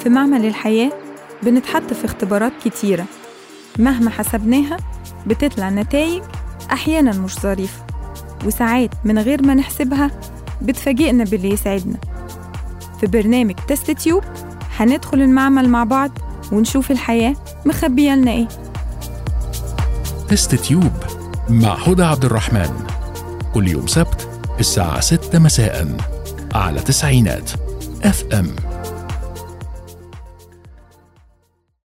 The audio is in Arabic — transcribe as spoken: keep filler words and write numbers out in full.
في معمل الحياة بنتحط في اختبارات كتيرة، مهما حسبناها بتطلع نتائج أحياناً مش ظريفة، وساعات من غير ما نحسبها بتفاجئنا باللي يسعدنا. في برنامج تست تيوب هندخل المعمل مع بعض ونشوف الحياة مخبية لنا إيه. تست تيوب مع هدى عبد الرحمن، كل يوم سبت الساعة ستة مساءً على تسعينات اف ام.